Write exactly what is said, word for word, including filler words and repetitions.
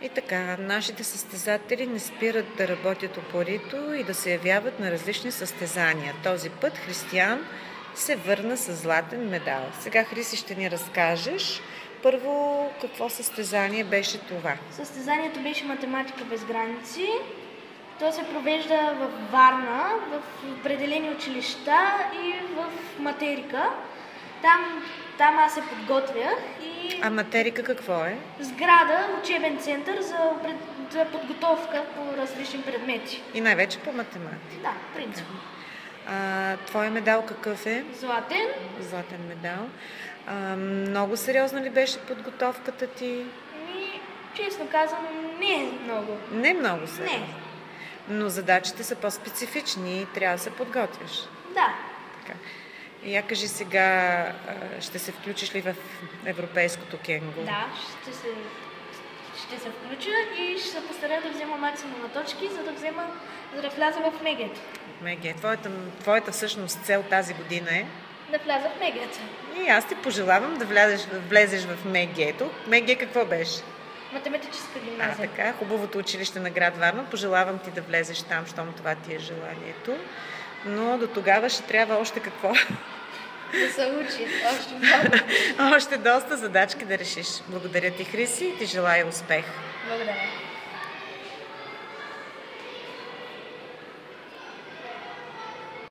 И така, нашите състезатели не спират да работят упорито и да се явяват на различни състезания. Този път Християн се върна с златен медал. Сега, Хриси, ще ни разкажеш първо какво състезание беше това. Състезанието беше математика без граници. То се провежда в Варна, в определени училища и в Материка. Там, там аз се подготвях и... А Материка какво е? Сграда, учебен център за, за подготовка по различни предмети. И най-вече по математика. Да, принципно. А, твой медал какъв е? Златен. Златен медал. А, много сериозна ли беше подготовката ти? Ми, честно казвам, не е много. Не много сериозно. Не. Но задачите са по-специфични и трябва да се подготвяш. Да. Така. И я кажи сега, ще се включиш ли в европейското кенго? Да, ще се, ще се включа и ще се постаря да взема максимум на точки, за да взема, за да вляза в Мегето. МЕГЕ. Твоята, твоята всъщност цел тази година е? Да вляза в Мегето. И аз ти пожелавам да влезеш, влезеш в МЕГЕто. МЕГЕ какво беше? Математическа А, гимназия. така, хубавото училище на град Варна. Пожелавам ти да влезеш там, щом това ти е желанието. Но до тогава ще трябва още какво? Да се учи още много. Още доста задачки да решиш. Благодаря ти, Хриси, и ти желая успех. Благодаря.